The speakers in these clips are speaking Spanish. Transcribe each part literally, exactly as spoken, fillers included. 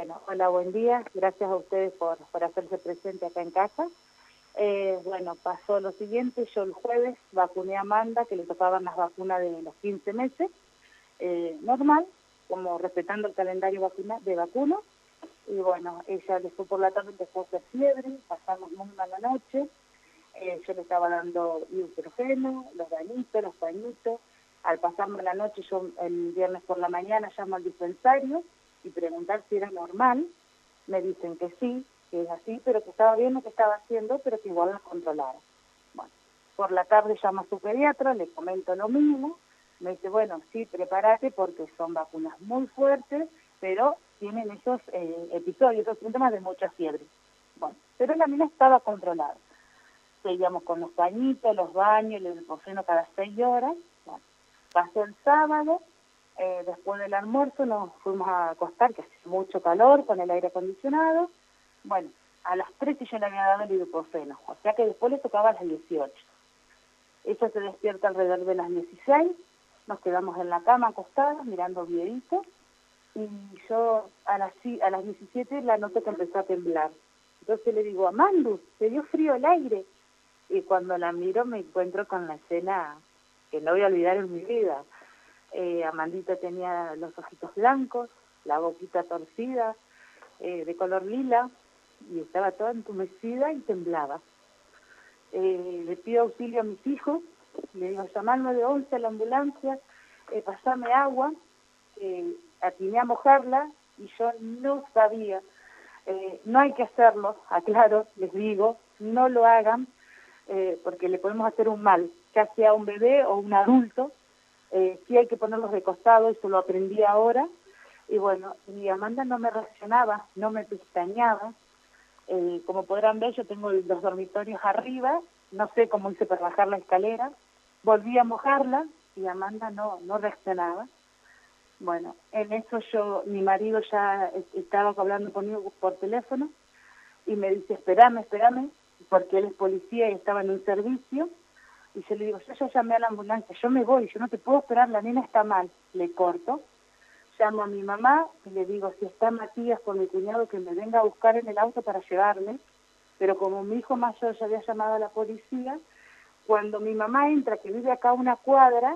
Bueno, hola, buen día. Gracias a ustedes por, por hacerse presente acá en casa. Eh, bueno, pasó lo siguiente. Yo el jueves vacuné a Amanda, que le tocaban las vacunas de los quince meses, eh, normal, como respetando el calendario vacuna, de vacuno. Y bueno, ella después por la tarde empezó a hacer fiebre, pasamos muy mala noche. Eh, yo le estaba dando ibuprofeno, los bañitos, los pañitos. Al pasarme la noche, yo el viernes por la mañana llamo al dispensario y preguntar si era normal. Me dicen que sí, que es así, pero que estaba bien lo que estaba haciendo, pero que igual nos controlara. Bueno, por la tarde llamo a su pediatra, le comento lo mismo. Me dice, bueno, sí, prepárate porque son vacunas muy fuertes, pero tienen esos eh, episodios, esos síntomas de mucha fiebre. Bueno, pero la mina estaba controlada. Seguíamos con los pañitos, los baños, el ibuprofeno cada seis horas. Bueno, pasó el sábado, eh, después del almuerzo nos fuimos a acostar, que hace mucho calor, con el aire acondicionado. Bueno, a las trece yo le había dado el ibuprofeno, o sea que después le tocaba a las dieciocho. Ella se despierta alrededor de las dieciséis, nos quedamos en la cama acostadas, mirando videitos, y yo a las, a las diecisiete la noto que empezó a temblar. Entonces le digo, Amandu, te dio frío el aire. Y cuando la miro me encuentro con la escena que no voy a olvidar en mi vida. Eh, Amandita tenía los ojitos blancos, la boquita torcida, eh, de color lila, y estaba toda entumecida y temblaba. Eh, le pido auxilio a mis hijos, le digo, llamar al nueve once a la ambulancia, eh, pasame agua, eh, atiné a mojarla, y yo no sabía. Eh, no hay que hacerlo, aclaro, les digo, no lo hagan, eh, porque le podemos hacer un mal, ya sea un bebé o un adulto. Eh, sí hay que ponerlos de costado, eso lo aprendí ahora, y bueno, y Amanda no me reaccionaba, no me pestañeaba. Eh, como podrán ver, yo tengo los dormitorios arriba, no sé cómo hice para bajar la escalera, volví a mojarla y Amanda no, no reaccionaba. Bueno, en eso yo, mi marido ya estaba hablando conmigo por teléfono y me dice, espérame, espérame, porque él es policía y estaba en un servicio, y yo le digo, yo ya llamé a la ambulancia, yo me voy, yo no te puedo esperar, la nena está mal. Le corto, llamo a mi mamá y le digo, si está Matías con mi cuñado, que me venga a buscar en el auto para llevarme, pero como mi hijo mayor ya había llamado a la policía, cuando mi mamá entra, que vive acá a una cuadra,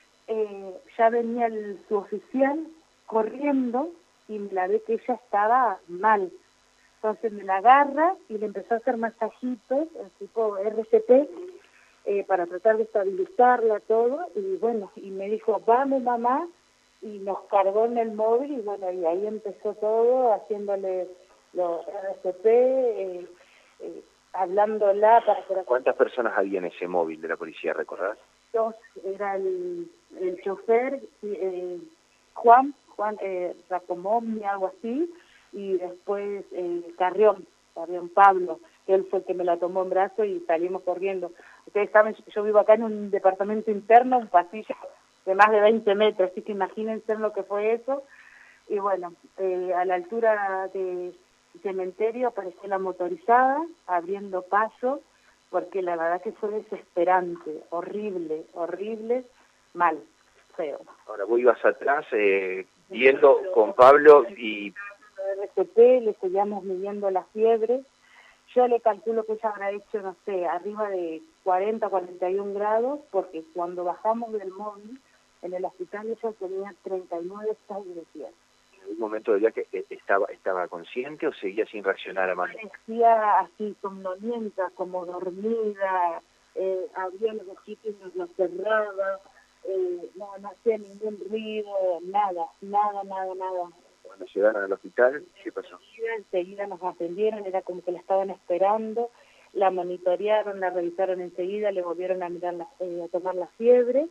eh, ya venía el suboficial corriendo y me la ve que ella estaba mal. Entonces me la agarra y le empezó a hacer masajitos, tipo R C P, eh, para tratar de estabilizarla todo, y bueno, y me dijo, vamos mamá, y nos cargó en el móvil, y bueno, y ahí empezó todo, haciéndole los R C P, eh, eh, hablándola para que... ¿Cuántas personas había en ese móvil de la policía, recordás? Dos, era el, el chofer, eh, Juan, Juan eh, Racomón, algo así, y después eh, Carrión, Carrión Pablo, que él fue el que me la tomó en brazo y salimos corriendo. Ustedes saben, yo vivo acá en un departamento interno, un pasillo de más de veinte metros, así que imagínense lo que fue eso. Y bueno, eh, a la altura del cementerio apareció la motorizada, abriendo paso, porque la verdad que fue desesperante, horrible, horrible, mal, feo. Ahora vos ibas atrás eh, viendo con Pablo y... R C P, le seguíamos midiendo la fiebre. Yo le calculo que ella habrá hecho, no sé, arriba de cuarenta, cuarenta y un grados, porque cuando bajamos del móvil, en el hospital ella tenía treinta y nueve estados de fiebre. ¿En algún momento del día que estaba estaba consciente o seguía sin reaccionar a mano? Parecía así, somnolienta, como dormida, eh, abría los ojitos y los cerraba, eh, no, no hacía ningún ruido, nada, nada, nada, nada. Cuando llegaron al hospital, ¿qué pasó? Enseguida, enseguida nos atendieron, era como que la estaban esperando, la monitorearon, la revisaron enseguida, le volvieron a mirar, la, eh, a tomar la fiebre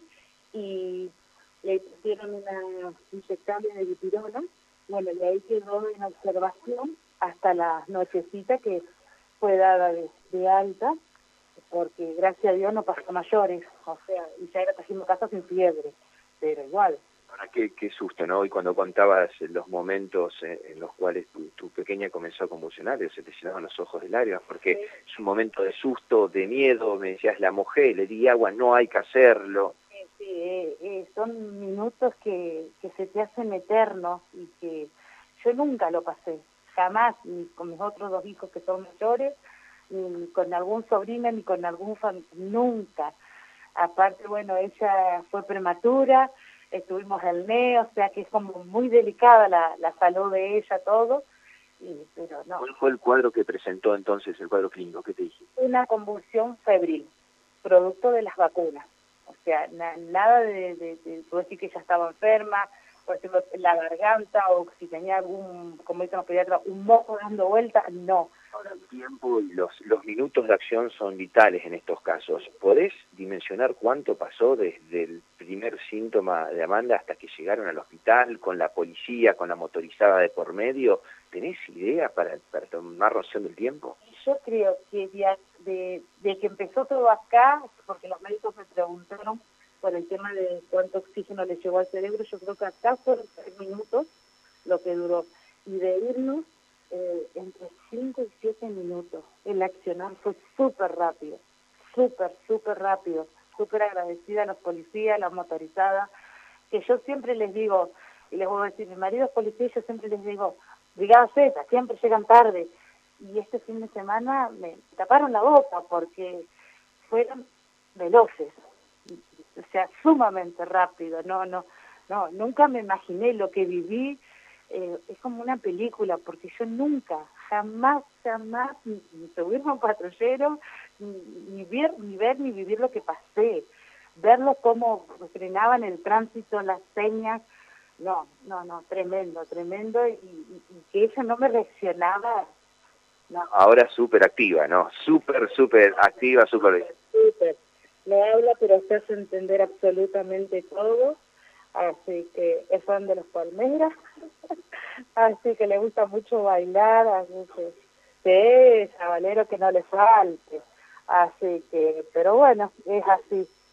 y le pusieron una inyectable de dipirona. Bueno, y ahí quedó en observación hasta la nochecita que fue dada de, de alta, porque gracias a Dios no pasó a mayores, o sea, y ya era trajimos casa sin fiebre, pero igual. Ahora, qué, qué susto, ¿no? Y cuando contabas los momentos en los cuales tu, tu pequeña comenzó a convulsionar, se te llenaban los ojos de lágrimas, porque sí. Es un momento de susto, de miedo, me decías, la mojé, le di agua, no hay que hacerlo. Sí, sí eh, eh, son minutos que, que se te hacen eternos y que yo nunca lo pasé. jamás, ni con mis otros dos hijos que son mayores, ni con algún sobrino, ni con algún familiar, nunca. Aparte, bueno, ella fue prematura, estuvimos en el N E, o sea que es como muy delicada la, la salud de ella, todo, y, pero no. ¿Cuál fue el cuadro que presentó entonces, el cuadro clínico? ¿Qué te dije? Una convulsión febril, producto de las vacunas. O sea, na, nada de, de, de, de decir que ella estaba enferma, por ejemplo, la garganta, o si tenía algún, como dicen los pediatras, un moco dando vuelta, no. Ahora, el tiempo y los, los minutos de acción son vitales en estos casos. ¿Podés dimensionar cuánto pasó desde el primer síntoma de Amanda hasta que llegaron al hospital, con la policía, con la motorizada de por medio? ¿Tenés idea para, para tomar noción del tiempo? Yo creo que de, de, de que empezó todo acá, porque los médicos me preguntaron por el tema de cuánto oxígeno le llegó al cerebro, yo creo que acá fueron tres minutos lo que duró. Y de irnos, eh, entre cinco y siete minutos. El accionar fue súper rápido, súper, súper rápido. Súper agradecida a los policías, a la motorizada, que yo siempre les digo, y les voy a decir, mi marido es policía, y yo siempre les digo, Brigada Z, siempre llegan tarde. Y este fin de semana me taparon la boca porque fueron veloces, o sea, sumamente rápido. No, no, no, nunca me imaginé lo que viví. Eh, es como una película, porque yo nunca, jamás, jamás, ni, ni subirme a un patrullero, ni, ni, ver, ni ver ni vivir lo que pasé, verlo cómo frenaban el tránsito, las señas. No, no, no, tremendo, tremendo, y, y, y que ella no me reaccionaba. No. Ahora súper activa, ¿no? Súper, súper activa, súper... Súper. No habla, pero se hace entender absolutamente todo. Así que es fan de los Palmeras. Así que le gusta mucho bailar. Así que, sí, chavalero que no le falte. Así que, pero bueno, es así.